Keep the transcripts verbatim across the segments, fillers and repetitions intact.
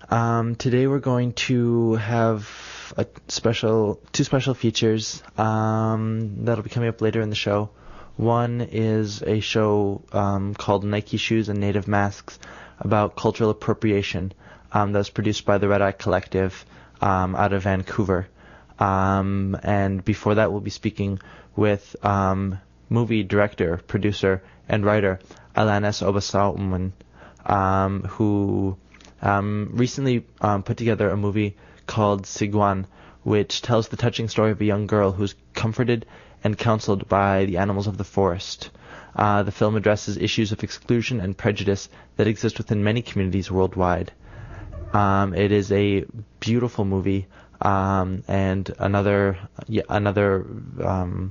Um, today we're going to have a special, two special features um, that'll be coming up later in the show. One is a show um, called Nike Shoes and Native Masks about cultural appropriation um, that was produced by the Red Eye Collective um, out of Vancouver. Um, and before that, we'll be speaking with um, movie director, producer, and writer Alanis Obasoman, um, who um, recently um, put together a movie called Sigwan, which tells the touching story of a young girl who's comforted and counseled by the animals of the forest. Uh, the film addresses issues of exclusion and prejudice that exist within many communities worldwide. Um, it is a beautiful movie, um, and another yeah, another um,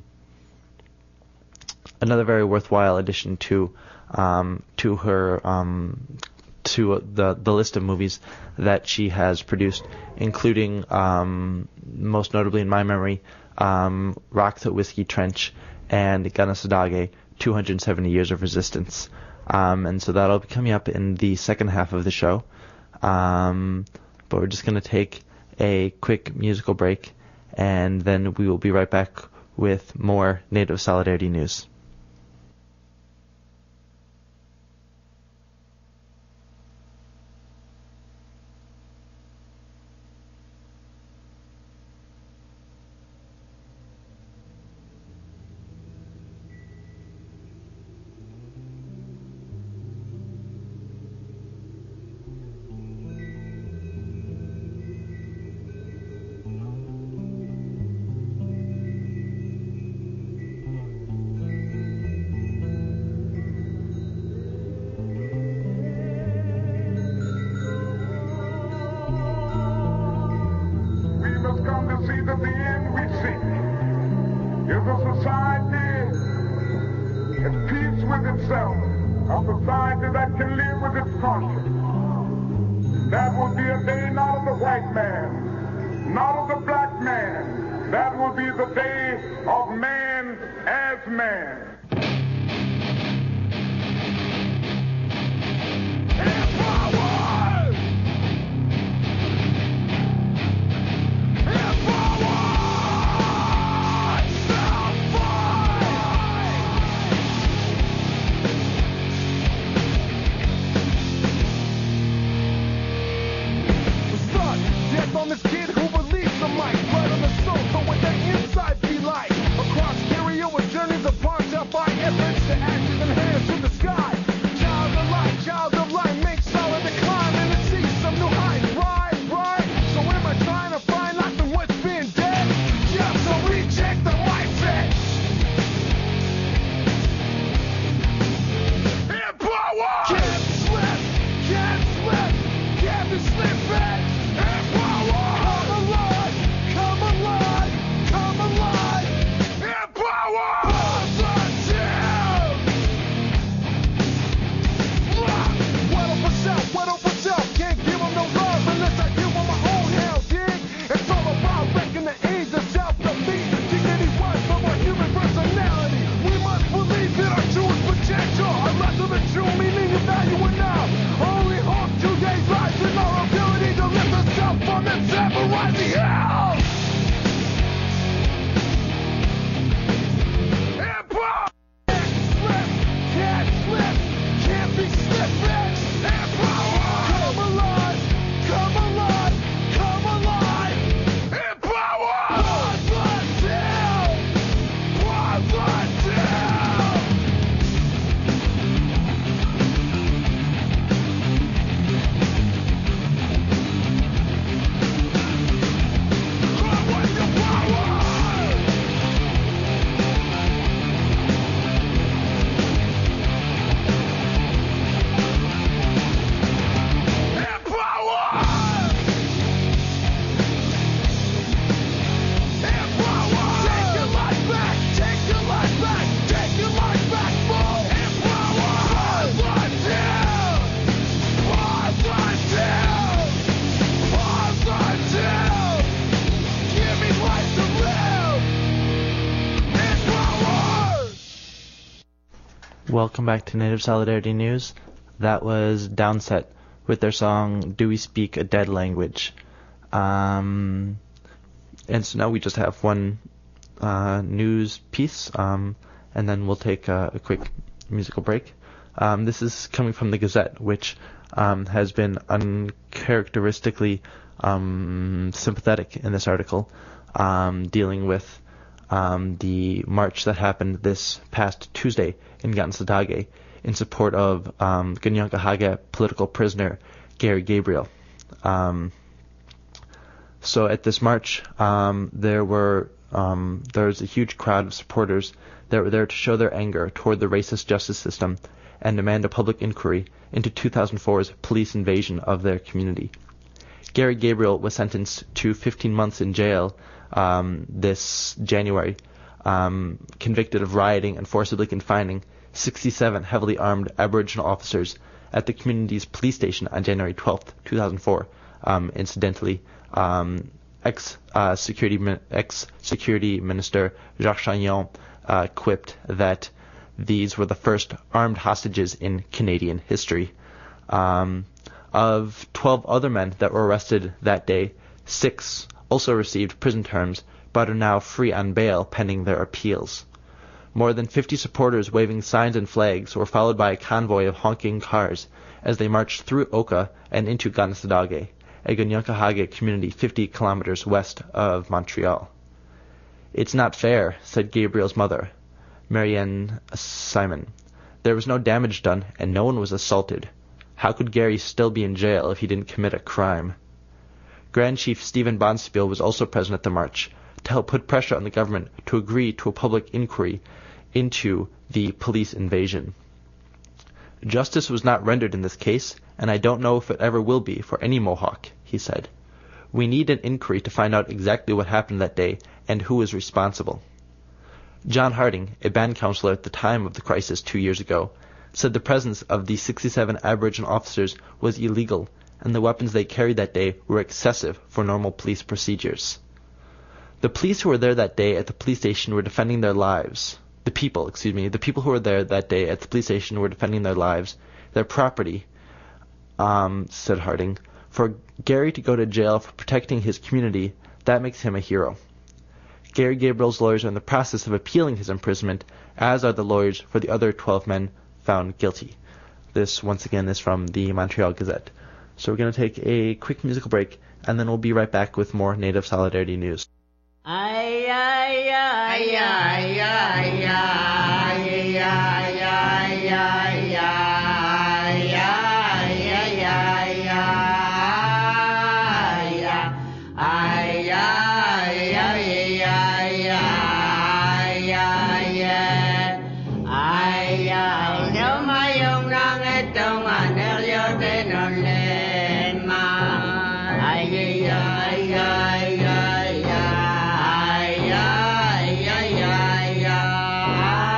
another very worthwhile addition to um, to her um, to the the list of movies that she has produced, including um, most notably in my memory, um, Rock the Whiskey Trench and Ganasadage, two hundred seventy Years of Resistance. Um, and so that'll be coming up in the second half of the show. Um, but we're just going to take a quick musical break, and then we will be right back with more Native Solidarity news. Welcome back to Native Solidarity News. That was Downset with their song "Do We Speak a Dead Language." Um, and so now we just have one uh, news piece, um, and then we'll take a, a quick musical break. Um, this is coming from the Gazette, which um, has been uncharacteristically um, sympathetic in this article, um, dealing with um, the march that happened this past Tuesday in Gansadage in support of um, Kanien'kehá:ka political prisoner Gary Gabriel. Um, so at this march, um, there were um, there was a huge crowd of supporters that were there to show their anger toward the racist justice system and demand a public inquiry into two thousand four's police invasion of their community. Gary Gabriel was sentenced to fifteen months in jail um, this January, um, convicted of rioting and forcibly confining sixty-seven heavily armed Aboriginal officers at the community's police station on January twelfth, two thousand four. Um, incidentally, um, ex uh, security min- ex security minister Jacques Chagnon uh, quipped that these were the first armed hostages in Canadian history. Um, of twelve other men that were arrested that day, six also received prison terms but are now free on bail pending their appeals. More than fifty supporters waving signs and flags were followed by a convoy of honking cars as they marched through Oka and into Gansadage, a Kanien'kehá:ka community fifty kilometers west of Montreal. "It's not fair," said Gabriel's mother, Marianne Simon. "There was no damage done and no one was assaulted. How could Gary still be in jail if he didn't commit a crime?" Grand Chief Stephen Bonspiel was also present at the march to help put pressure on the government to agree to a public inquiry into the police invasion. "Justice was not rendered in this case, and I don't know if it ever will be for any Mohawk," he said. "We need an inquiry to find out exactly what happened that day and who is responsible." John Harding, a band councillor at the time of the crisis two years ago, said the presence of the sixty-seven Aboriginal officers was illegal and the weapons they carried that day were excessive for normal police procedures. The police who were there that day at the police station were defending their lives. The people, excuse me, the people who were there that day at the police station were defending their lives, their property, um, said Harding. For Gary to go to jail for protecting his community, that makes him a hero. Gary Gabriel's lawyers are in the process of appealing his imprisonment, as are the lawyers for the other twelve men found guilty. This, once again, is from the Montreal Gazette. So we're going to take a quick musical break, and then we'll be right back with more Native Solidarity news. Ay, ay, ay, ay, ay, ay, ay, ay, ay, ay,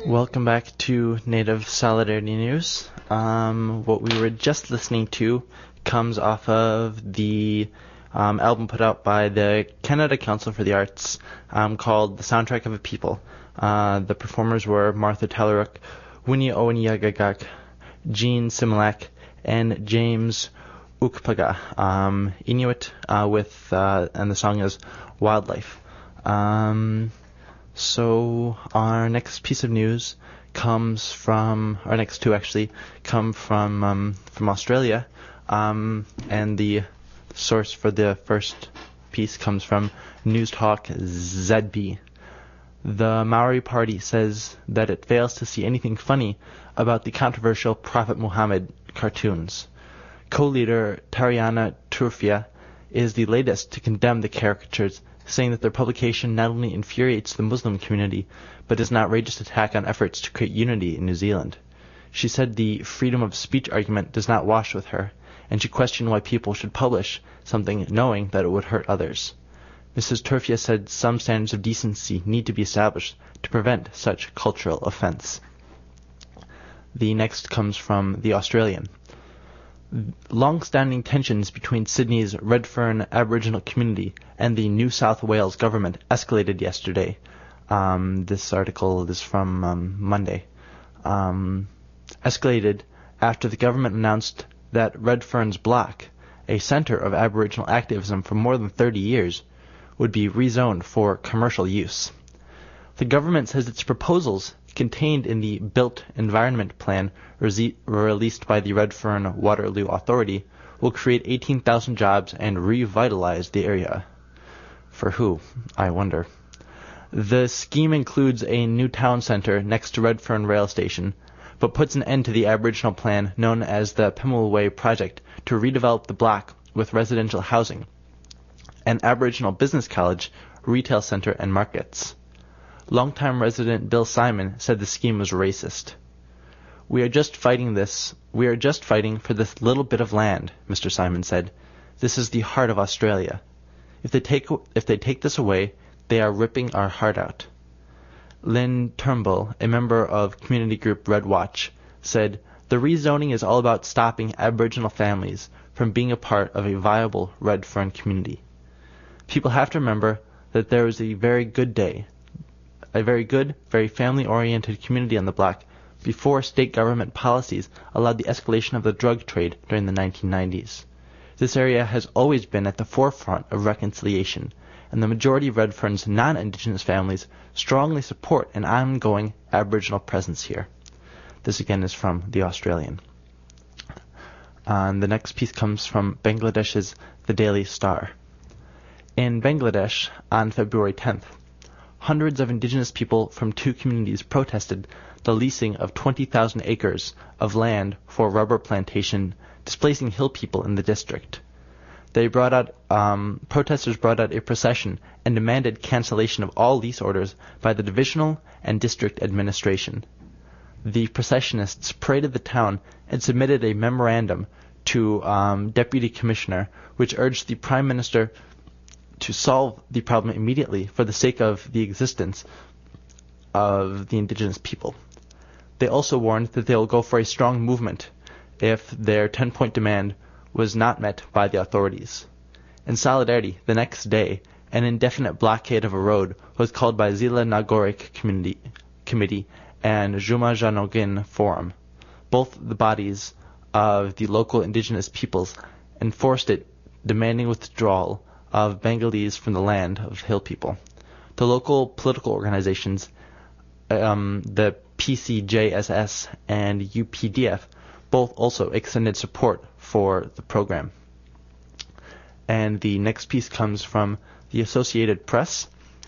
Welcome back to Native Solidarity News. Um, what we were just listening to comes off of the um, album put out by the Canada Council for the Arts um, called The Soundtrack of a People. Uh, the performers were Martha Talaruk, Winnie Owanyagagak, Jean Similak, and James Ukpaga, um, Inuit, uh, with, uh, and the song is Wildlife. Um, so our next piece of news comes from, our next two actually, come from, um, from Australia, um, and the source for the first piece comes from News Talk Z B. The Maori Party says that it fails to see anything funny about the controversial Prophet Muhammad cartoons. Co-leader Tariana Turfia is the latest to condemn the caricatures, saying that their publication not only infuriates the Muslim community, but is an outrageous attack on efforts to create unity in New Zealand. She said the freedom of speech argument does not wash with her, and she questioned why people should publish something knowing that it would hurt others. Missus Turfia said some standards of decency need to be established to prevent such cultural offence. The next comes from The Australian. Long-standing tensions between Sydney's Redfern Aboriginal community and the New South Wales government escalated yesterday. Um, this article is from um, Monday. Um, escalated after the government announced that Redfern's block, a centre of Aboriginal activism for more than thirty years, would be rezoned for commercial use. The government says its proposals contained in the Built Environment Plan re- released by the Redfern Waterloo Authority will create eighteen thousand jobs and revitalize the area. For who? I wonder. The scheme includes a new town centre next to Redfern Rail Station, but puts an end to the Aboriginal plan known as the Pemulwuy Project to redevelop the block with residential housing, an Aboriginal business college, retail centre and markets. Longtime resident Bill Simon said the scheme was racist. We are just fighting this. We are just fighting for this little bit of land, Mister Simon said. This is the heart of Australia. If they take if they take this away, they are ripping our heart out. Lynn Turnbull, a member of community group Red Watch, said, the rezoning is all about stopping Aboriginal families from being a part of a viable Redfern community. People have to remember that there was a very good day, a very good, very family-oriented community on the block before state government policies allowed the escalation of the drug trade during the nineteen nineties. This area has always been at the forefront of reconciliation, and the majority of Redfern's non-Indigenous families strongly support an ongoing Aboriginal presence here. This again is from The Australian. And the next piece comes from Bangladesh's The Daily Star. In Bangladesh, on February tenth, hundreds of indigenous people from two communities protested the leasing of twenty thousand acres of land for rubber plantation, displacing hill people in the district. They brought out, um, protesters brought out a procession and demanded cancellation of all lease orders by the divisional and district administration. The processionists paraded the town and submitted a memorandum to um, Deputy Commissioner, which urged the Prime Minister to solve the problem immediately for the sake of the existence of the indigenous people. They also warned that they will go for a strong movement if their ten-point demand was not met by the authorities. In solidarity, the next day, an indefinite blockade of a road was called by Zila Nagorik Community Committee and Juma Janogin Forum. Both the bodies of the local indigenous peoples enforced it, demanding withdrawal of Bengalese from the land of hill people. The local political organizations, um, the P C J S S and U P D F, both also extended support for the program. And the next piece comes from the Associated Press.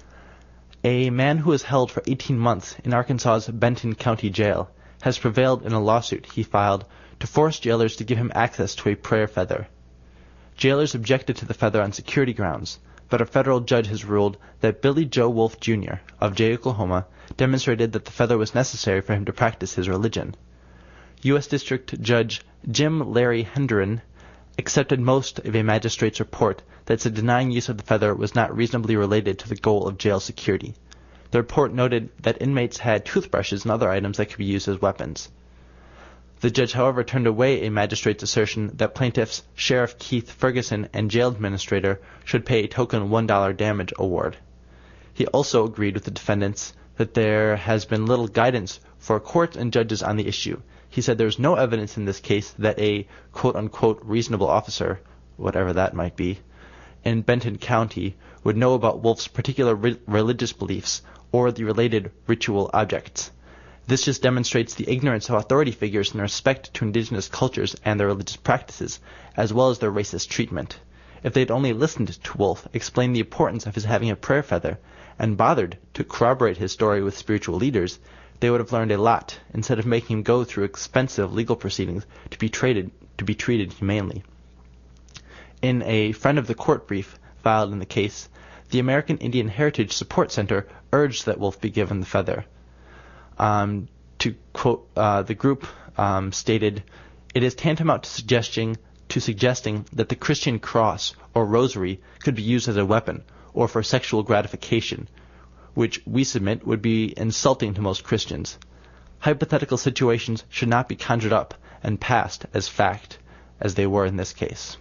A man who was held for eighteen months in Arkansas's Benton County Jail has prevailed in a lawsuit he filed to force jailers to give him access to a prayer feather. Jailers objected to the feather on security grounds, but a federal judge has ruled that Billy Joe Wolf Junior of Jay, Oklahoma, demonstrated that the feather was necessary for him to practice his religion. U S District Judge Jim Larry Hendren accepted most of a magistrate's report that said denying use of the feather was not reasonably related to the goal of jail security. The report noted that inmates had toothbrushes and other items that could be used as weapons. The judge, however, turned away a magistrate's assertion that plaintiffs Sheriff Keith Ferguson and jail administrator should pay a token one dollar damage award. He also agreed with the defendants that there has been little guidance for courts and judges on the issue. He said there is no evidence in this case that a quote-unquote reasonable officer, whatever that might be, in Benton County would know about Wolf's particular re- religious beliefs or the related ritual objects. This just demonstrates the ignorance of authority figures in respect to indigenous cultures and their religious practices, as well as their racist treatment. If they'd only listened to Wolf explain the importance of his having a prayer feather, and bothered to corroborate his story with spiritual leaders, they would have learned a lot, instead of making him go through expensive legal proceedings to be treated, to be treated humanely. In a friend of the court brief filed in the case, the American Indian Heritage Support Center urged that Wolf be given the feather. Um, to quote, uh, the group um, stated, "It is tantamount to suggesting to suggesting that the Christian cross or rosary could be used as a weapon or for sexual gratification, which we submit would be insulting to most Christians. Hypothetical situations should not be conjured up and passed as fact, as they were in this case."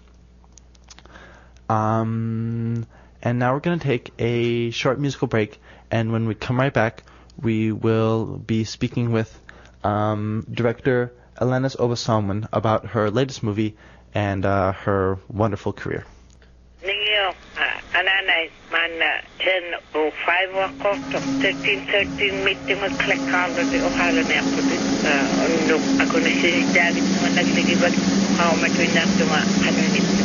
Um, and now we're going to take a short musical break, and when we come right back, we will be speaking with um, director Alanis Obasoman about her latest movie and uh, her wonderful career. Ningyo, ananay man ten o five o'clock thirteen thirteen meeting with click on the Ohio Airport. Uh, no, ako na si David na naglilibat. How much we not do a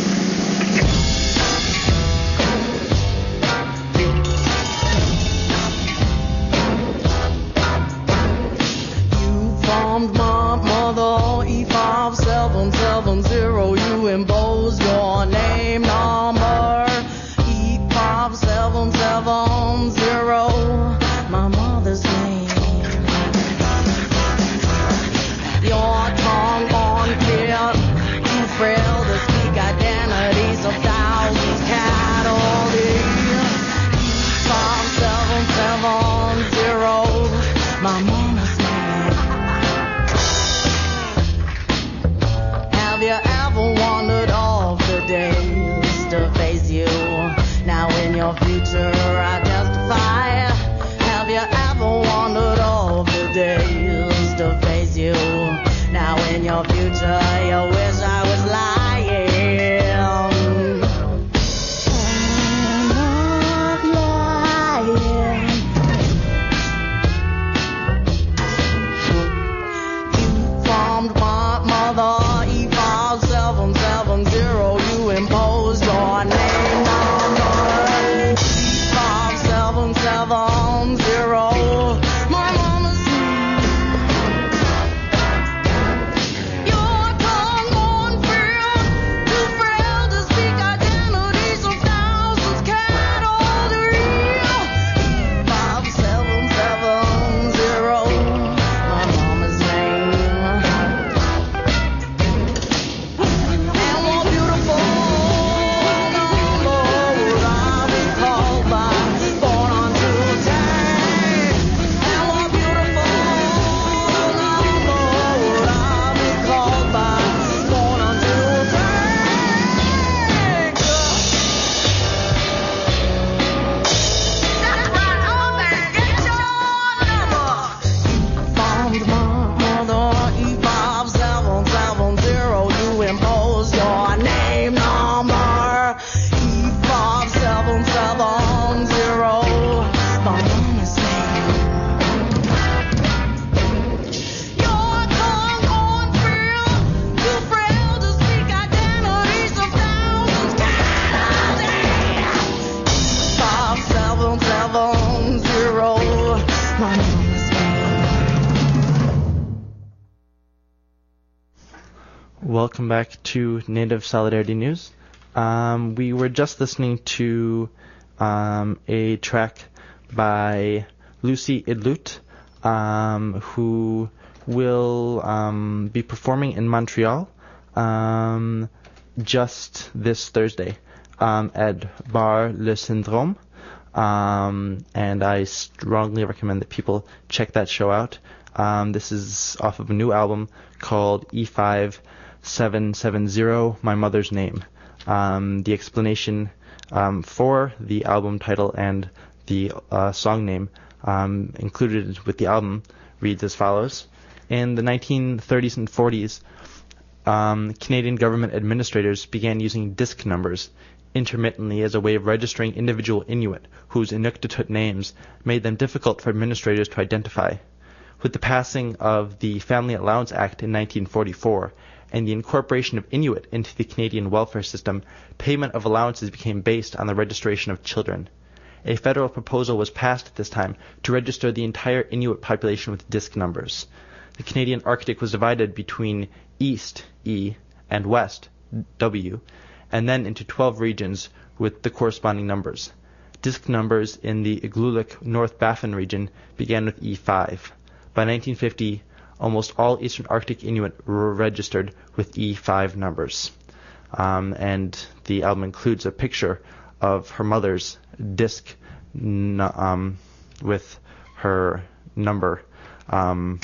My mother, E five seven seven zero, you impose your name number, E five seven seven zero, my mother's name. Your tongue unclear, too frail to speak identities of thousands cattle. E five seven seven zero, my mama's name. Have you ever wondered of the days to face you? Now in your future I testify. Have you ever wondered of the days to face you? Now in your future you wish I was lying. I'm not lying. You formed my mother. Seven seven zero, you impose your name number. Five seven seven zero, my mama's name. Your tongue unfilled, too frail to speak identities of thousands can't hold the real. Five seven seven zero, my mama's name. Welcome back to Native Solidarity News. Um, we were just listening to um, a track by Lucy Idlut, um, who will um, be performing in Montreal um, just this Thursday um, at Bar Le Syndrome. Um, and I strongly recommend that people check that show out. Um, this is off of a new album called E five seven seven zero, My Mother's Name. Um, the explanation um, for the album title and the uh, song name um, included with the album reads as follows. In the nineteen thirties and forties, um, Canadian government administrators began using disc numbers intermittently as a way of registering individual Inuit whose Inuktitut names made them difficult for administrators to identify. With the passing of the Family Allowance Act in nineteen forty-four and the incorporation of Inuit into the Canadian welfare system, payment of allowances became based on the registration of children. A federal proposal was passed at this time to register the entire Inuit population with disc numbers. The Canadian Arctic was divided between East, E, and West, W, and then into twelve regions with the corresponding numbers. Disc numbers in the Igloolik North Baffin region began with E five. By nineteen fifty, almost all Eastern Arctic Inuit were registered with E five numbers. Um, and the album includes a picture of her mother's disc n- um, with her number um,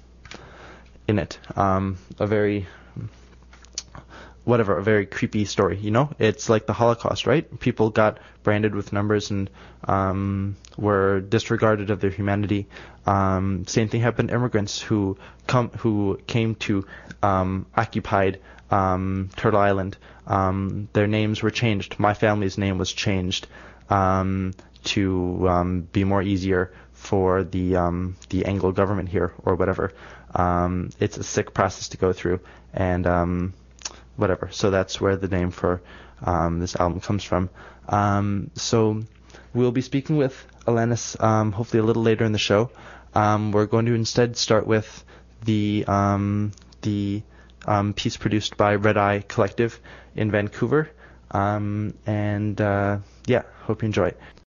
in it. Um, a very, whatever, a very creepy story, you know? It's like the Holocaust, right? People got branded with numbers and um, were disregarded of their humanity. Um, same thing happened to immigrants who come who came to um, occupied um, Turtle Island. Um, their names were changed. My family's name was changed um, to um, be more easier for the um, the Anglo government here or whatever. Um, it's a sick process to go through, and um, whatever. So that's where the name for um, this album comes from. Um, so we'll be speaking with Alanis um, hopefully a little later in the show. Um, we're going to instead start with the um, the um, piece produced by Red Eye Collective in Vancouver. Um, and uh, yeah, hope you enjoy it.